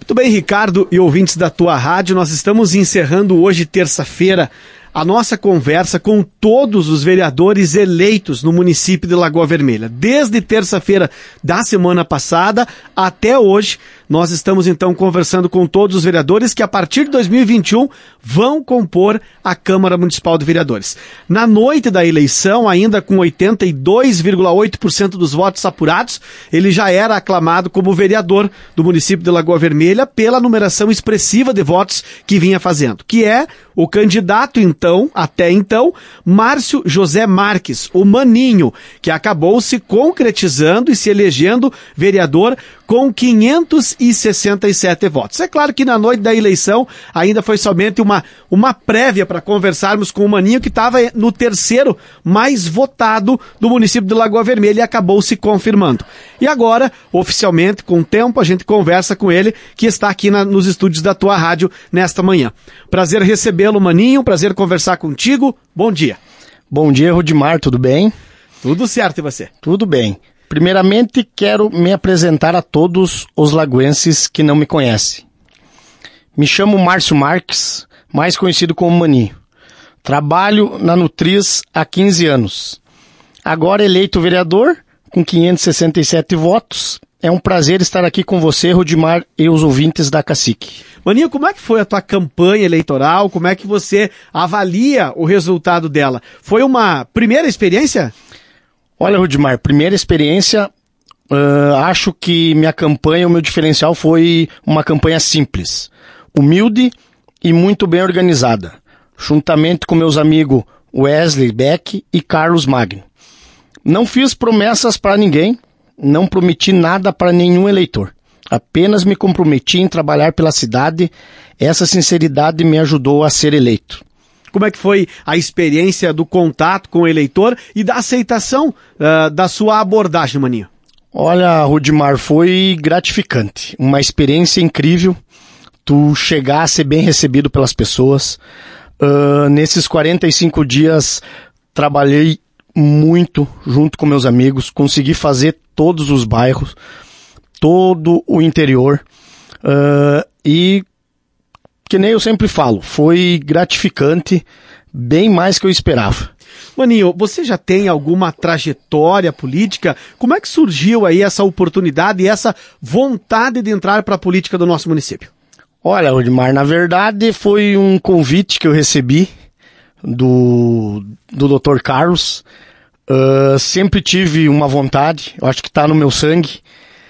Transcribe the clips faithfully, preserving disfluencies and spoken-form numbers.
Muito bem, Ricardo e ouvintes da tua rádio, nós estamos encerrando hoje, terça-feira, a nossa conversa com todos os vereadores eleitos no município de Lagoa Vermelha. Desde terça-feira da semana passada até hoje, nós estamos então conversando com todos os vereadores que a partir de dois mil e vinte e um vão compor a Câmara Municipal de Vereadores. Na noite da eleição, ainda com oitenta e dois vírgula oito por cento dos votos apurados, ele já era aclamado como vereador do município de Lagoa Vermelha pela numeração expressiva de votos que vinha fazendo, que é o candidato então, até então, Márcio José Marques, o Maninho, que acabou se concretizando e se elegendo vereador com quinhentos e sessenta e sete votos. É claro que na noite da eleição ainda foi somente uma, uma prévia para conversarmos com o Maninho, que estava no terceiro mais votado do município de Lagoa Vermelha e acabou se confirmando. E agora, oficialmente, com o tempo, a gente conversa com ele, que está aqui na, nos estúdios da tua rádio nesta manhã. Prazer recebê-lo, Maninho, prazer conversar contigo. Bom dia. Bom dia, Rudimar, tudo bem? Tudo certo, e você? Tudo bem. Primeiramente, quero me apresentar a todos os lagoenses que não me conhecem. Me chamo Márcio Marques, mais conhecido como Maninho. Trabalho na Nutriz há quinze anos. Agora eleito vereador, com quinhentos e sessenta e sete votos. É um prazer estar aqui com você, Rudimar, e os ouvintes da Cacique. Maninho, como é que foi a tua campanha eleitoral? Como é que você avalia o resultado dela? Foi uma primeira experiência? Olha, Rudimar, primeira experiência, uh, acho que minha campanha, o meu diferencial foi uma campanha simples, humilde e muito bem organizada, juntamente com meus amigos Wesley Beck e Carlos Magno. Não fiz promessas para ninguém, não prometi nada para nenhum eleitor, apenas me comprometi em trabalhar pela cidade. Essa sinceridade me ajudou a ser eleito. Como é que foi a experiência do contato com o eleitor e da aceitação uh, da sua abordagem, Maninho? Olha, Rudimar, foi gratificante. Uma experiência incrível. Tu chegar a ser bem recebido pelas pessoas. Uh, nesses quarenta e cinco dias, trabalhei muito junto com meus amigos. Consegui fazer todos os bairros, todo o interior. Uh, e... que nem eu sempre falo, foi gratificante, bem mais que eu esperava. Maninho, você já tem alguma trajetória política? Como é que surgiu aí essa oportunidade e essa vontade de entrar para a política do nosso município? Olha, Odmar, na verdade foi um convite que eu recebi do, do doutor Carlos. Uh, sempre tive uma vontade, eu acho que está no meu sangue.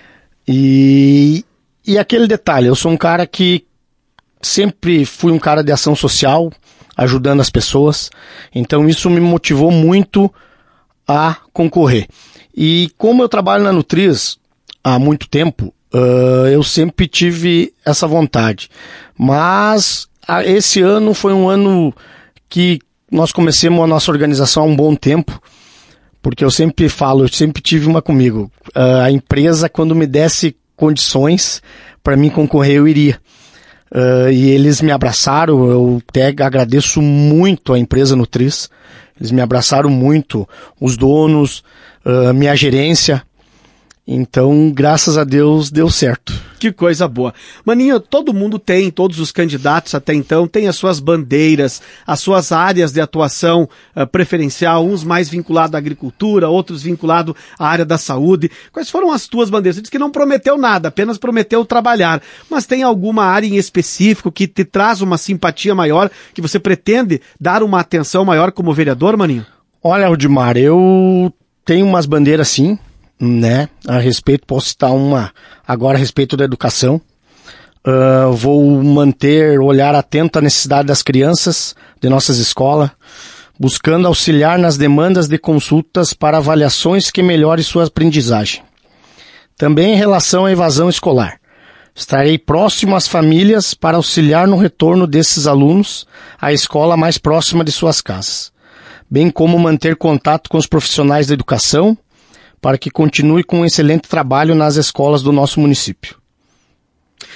E, e aquele detalhe, eu sou um cara que sempre fui um cara de ação social, ajudando as pessoas, então isso me motivou muito a concorrer. E como eu trabalho na Nutriz há muito tempo, uh, eu sempre tive essa vontade. Mas a, esse ano foi um ano que nós começamos a nossa organização há um bom tempo, porque eu sempre falo, eu sempre tive uma comigo, uh, a empresa quando me desse condições para mim concorrer, eu iria. Uh, e eles me abraçaram, eu até agradeço muito a empresa Nutriz, eles me abraçaram muito, os donos, uh, minha gerência, então graças a Deus deu certo. Que coisa boa. Maninho, todo mundo tem, todos os candidatos até então, têm as suas bandeiras, as suas áreas de atuação uh, preferencial, uns mais vinculados à agricultura, outros vinculados à área da saúde. Quais foram as tuas bandeiras? Você disse que não prometeu nada, apenas prometeu trabalhar. Mas tem alguma área em específico que te traz uma simpatia maior, que você pretende dar uma atenção maior como vereador, Maninho? Olha, Rudimar, eu tenho umas bandeiras sim, né, a respeito, posso citar uma agora a respeito da educação. Uh, vou manter, olhar atento à necessidade das crianças de nossas escolas, buscando auxiliar nas demandas de consultas para avaliações que melhorem sua aprendizagem. Também em relação à evasão escolar, estarei próximo às famílias para auxiliar no retorno desses alunos à escola mais próxima de suas casas, bem como manter contato com os profissionais da educação, para que continue com um excelente trabalho nas escolas do nosso município.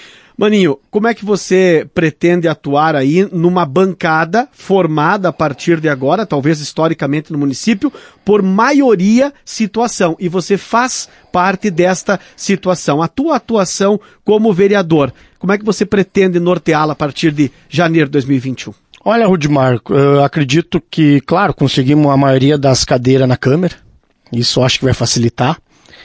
Maninho, como é que você pretende atuar aí numa bancada formada a partir de agora, talvez historicamente no município, por maioria situação, e você faz parte desta situação. A tua atuação como vereador, como é que você pretende norteá-la a partir de janeiro de dois mil e vinte e um? Olha, Rudimar, eu acredito que, claro, conseguimos a maioria das cadeiras na Câmara, isso eu acho que vai facilitar,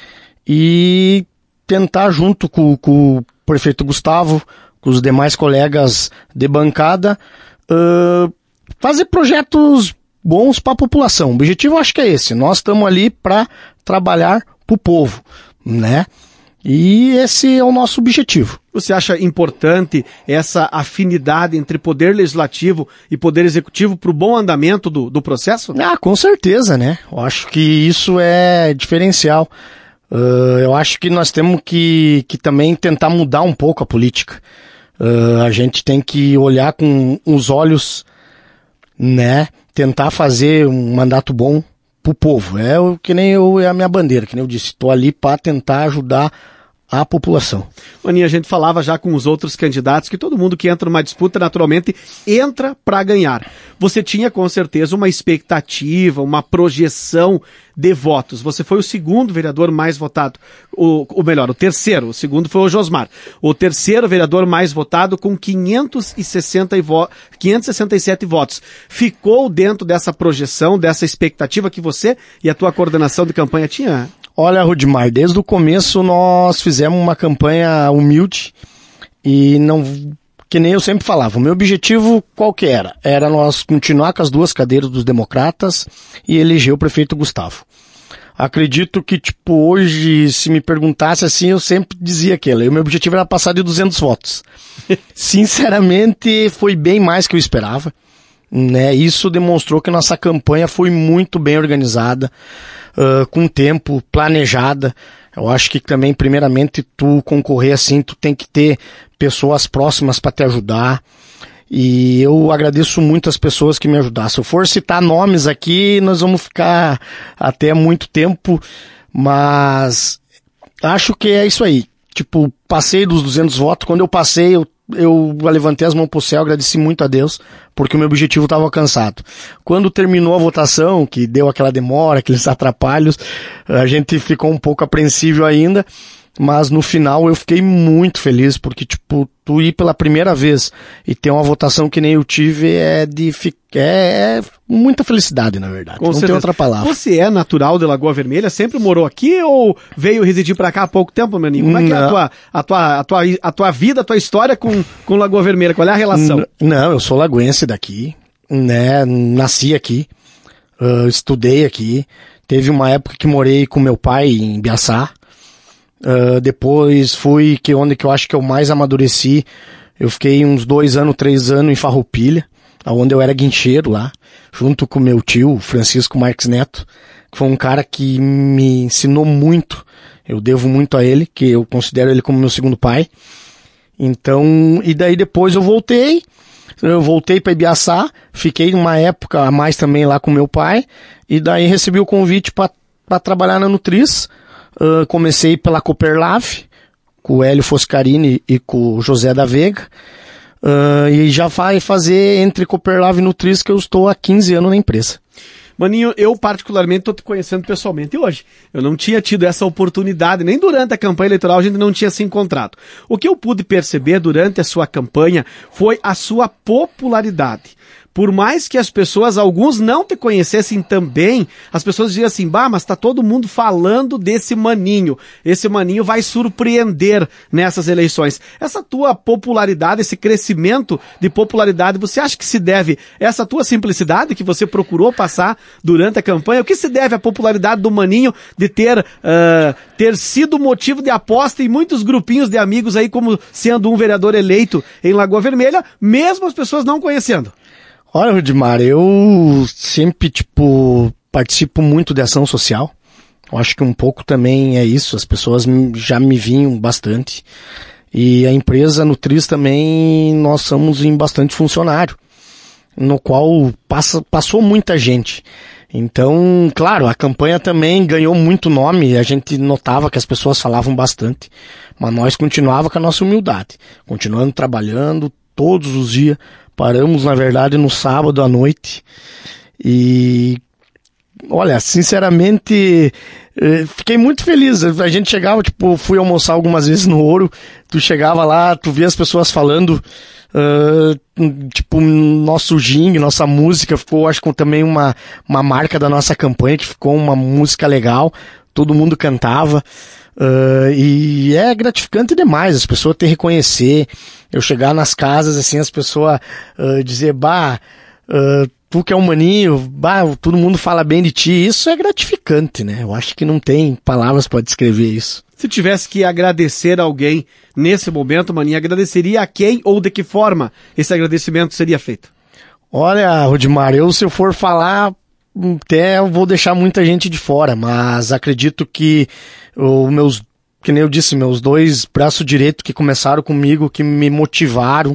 e tentar junto com, com o prefeito Gustavo, com os demais colegas de bancada, uh, fazer projetos bons para a população. O objetivo eu acho que é esse, nós estamos ali para trabalhar para o povo, né? E esse é o nosso objetivo. Você acha importante essa afinidade entre poder legislativo e poder executivo para o bom andamento do, do processo? Ah, com certeza, né? Eu acho que isso é diferencial. Uh, eu acho que nós temos que, que também tentar mudar um pouco a política. Uh, a gente tem que olhar com os olhos, né? Tentar fazer um mandato bom pro povo. É o que nem eu, é a minha bandeira, que nem eu disse. Estou ali para tentar ajudar a população. Maninho, a gente falava já com os outros candidatos que todo mundo que entra numa disputa, naturalmente, entra para ganhar. Você tinha, com certeza, uma expectativa, uma projeção de votos. Você foi o segundo vereador mais votado, o, o melhor, o terceiro, o segundo foi o Josmar. O terceiro vereador mais votado com quinhentos e sessenta e vo- quinhentos e sessenta e sete votos. Ficou dentro dessa projeção, dessa expectativa que você e a tua coordenação de campanha tinha? Olha, Rudimar, desde o começo nós fizemos uma campanha humilde e não, que nem eu sempre falava, o meu objetivo qual que era? Era nós continuar com as duas cadeiras dos democratas e eleger o prefeito Gustavo. Acredito que, tipo, hoje, se me perguntasse assim, eu sempre dizia aquilo, e o meu objetivo era passar de duzentos votos. Sinceramente, foi bem mais que eu esperava. Né? Isso demonstrou que nossa campanha foi muito bem organizada, uh, com tempo, planejada. Eu acho que também, primeiramente, tu concorrer assim, tu tem que ter pessoas próximas para te ajudar. E eu agradeço muito as pessoas que me ajudaram. Se eu for citar nomes aqui, nós vamos ficar até muito tempo, mas acho que é isso aí. Tipo, passei dos duzentos votos, quando eu passei, eu eu levantei as mãos pro céu, agradeci muito a Deus, porque o meu objetivo estava alcançado. Quando terminou a votação, que deu aquela demora, aqueles atrapalhos, a gente ficou um pouco apreensível ainda, mas no final eu fiquei muito feliz, porque, tipo, tu ir pela primeira vez e ter uma votação que nem eu tive é de é, é muita felicidade, na verdade. Com Não certeza. tem outra palavra. Você é natural de Lagoa Vermelha? Sempre morou aqui ou veio residir pra cá há pouco tempo, Maninho? Como é que é a tua, a tua, a tua, a tua vida, a tua história com, com Lagoa Vermelha? Qual é a relação? N- não, eu sou lagoense daqui, né? Nasci aqui, uh, estudei aqui. Teve uma época que morei com meu pai em Biaçá. Uh, depois fui que onde que eu acho que eu mais amadureci. Eu fiquei uns dois anos, três anos em Farroupilha, onde eu era guincheiro lá, junto com meu tio, Francisco Marques Neto, que foi um cara que me ensinou muito. Eu devo muito a ele, que eu considero ele como meu segundo pai. Então, e daí depois eu voltei, eu voltei para Ibiaçá, fiquei uma época a mais também lá com meu pai, e daí recebi o convite para trabalhar na Nutris. Uh, comecei pela Cooperlave, com o Hélio Foscarini e com o José da Veiga, uh, e já vai fazer entre Cooperlave e Nutris que eu estou há quinze anos na empresa. Maninho, eu particularmente estou te conhecendo pessoalmente hoje. Eu não tinha tido essa oportunidade, nem durante a campanha eleitoral a gente não tinha se encontrado. O que eu pude perceber durante a sua campanha foi a sua popularidade. Por mais que as pessoas, alguns não te conhecessem também, as pessoas diziam assim, bah, mas tá todo mundo falando desse Maninho. Esse Maninho vai surpreender nessas eleições. Essa tua popularidade, esse crescimento de popularidade, você acha que se deve a essa tua simplicidade que você procurou passar durante a campanha? O que se deve à popularidade do Maninho de ter, uh, ter sido motivo de aposta em muitos grupinhos de amigos aí como sendo um vereador eleito em Lagoa Vermelha, mesmo as pessoas não conhecendo? Olha, Rudimar, eu sempre, tipo, participo muito de ação social. Eu acho que um pouco também é isso, as pessoas já me vinham bastante. E a empresa Nutris também, nós somos em bastante funcionário, no qual passa, passou muita gente. Então, claro, a campanha também ganhou muito nome, a gente notava que as pessoas falavam bastante, mas nós continuava com a nossa humildade, continuando trabalhando todos os dias, paramos na verdade no sábado à noite e, olha, sinceramente, fiquei muito feliz. A gente chegava, tipo, fui almoçar algumas vezes no Ouro, tu chegava lá, tu via as pessoas falando, uh, tipo, nosso jingle, nossa música ficou, acho que também uma, uma marca da nossa campanha, que ficou uma música legal, todo mundo cantava, uh, e é gratificante demais as pessoas te reconhecer, eu chegar nas casas, assim, as pessoas uh, dizer, bah, uh, tu que é um maninho, bah, todo mundo fala bem de ti, isso é gratificante, né? Eu acho que não tem palavras para descrever isso. Se tivesse que agradecer alguém nesse momento, maninho, agradeceria a quem ou de que forma esse agradecimento seria feito? Olha, Rudimar, eu se eu for falar, até eu vou deixar muita gente de fora, mas acredito que os meus, que nem eu disse, meus dois braços direitos que começaram comigo, que me motivaram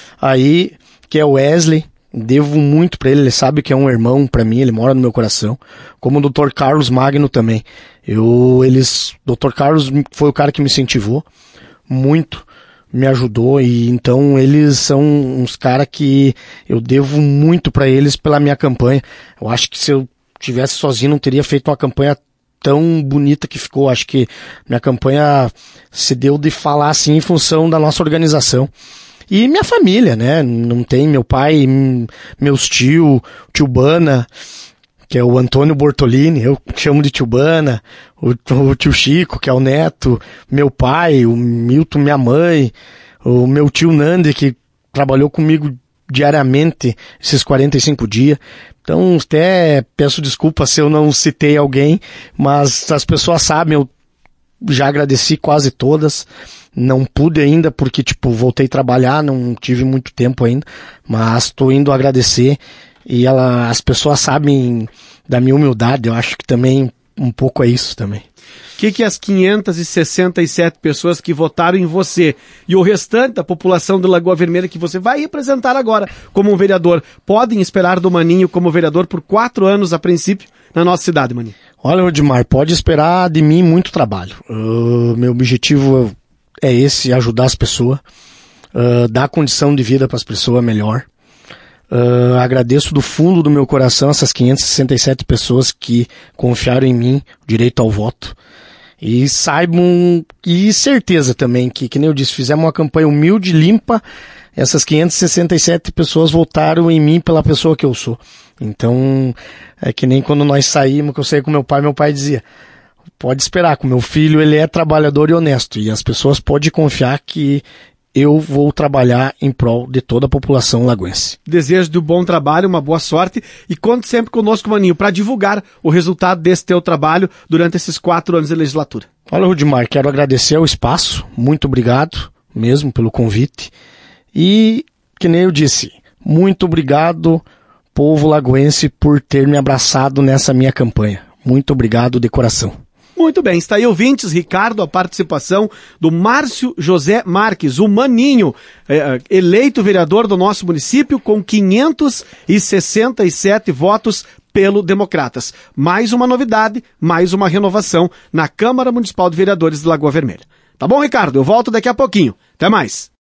aí, que é o Wesley, devo muito pra ele, ele sabe que é um irmão pra mim, ele mora no meu coração, como o doutor Carlos Magno também. Eu, eles, doutor Carlos foi o cara que me incentivou muito, me ajudou, e então eles são uns caras que eu devo muito pra eles pela minha campanha. Eu acho que se eu tivesse sozinho não teria feito uma campanha tão bonita que ficou. Acho que minha campanha se deu de falar assim em função da nossa organização. E minha família, né? Não tem meu pai, meus tio, tio Bana, que é o Antônio Bortolini, eu chamo de tio Bana, o, o tio Chico, que é o neto, meu pai, o Milton, minha mãe, o meu tio Nandi, que trabalhou comigo diariamente esses quarenta e cinco dias. Então, até peço desculpa se eu não citei alguém, mas as pessoas sabem, eu já agradeci quase todas. Não pude ainda porque, tipo, voltei a trabalhar, não tive muito tempo ainda, mas estou indo agradecer e ela, as pessoas sabem da minha humildade, eu acho que também um pouco é isso também. O que, que as quinhentas e sessenta e sete pessoas que votaram em você e o restante da população de Lagoa Vermelha que você vai representar agora como um vereador, podem esperar do Maninho como vereador por quatro anos a princípio na nossa cidade, Maninho? Olha, Rudimar, pode esperar de mim muito trabalho. Uh, meu objetivo é esse, ajudar as pessoas, uh, dar condição de vida para as pessoas melhor. Uh, agradeço do fundo do meu coração essas quinhentas e sessenta e sete pessoas que confiaram em mim, direito ao voto. E saibam, e certeza também que, que nem eu disse, fizemos uma campanha humilde, limpa, essas quinhentas e sessenta e sete pessoas votaram em mim pela pessoa que eu sou. Então, é que nem quando nós saímos, que eu saí com meu pai, meu pai dizia, pode esperar, com meu filho ele é trabalhador e honesto, e as pessoas podem confiar que eu vou trabalhar em prol de toda a população lagoense. Desejo de um bom trabalho, uma boa sorte, e conte sempre conosco, Maninho, para divulgar o resultado desse teu trabalho durante esses quatro anos de legislatura. Olha, Rudimar, quero agradecer o espaço, muito obrigado mesmo pelo convite, e que nem eu disse, muito obrigado, povo lagoense, por ter me abraçado nessa minha campanha. Muito obrigado de coração. Muito bem, está aí, ouvintes, Ricardo, a participação do Márcio José Marques, o Maninho, é, eleito vereador do nosso município com quinhentos e sessenta e sete votos pelo Democratas. Mais uma novidade, mais uma renovação na Câmara Municipal de Vereadores de Lagoa Vermelha. Tá bom, Ricardo? Eu volto daqui a pouquinho. Até mais.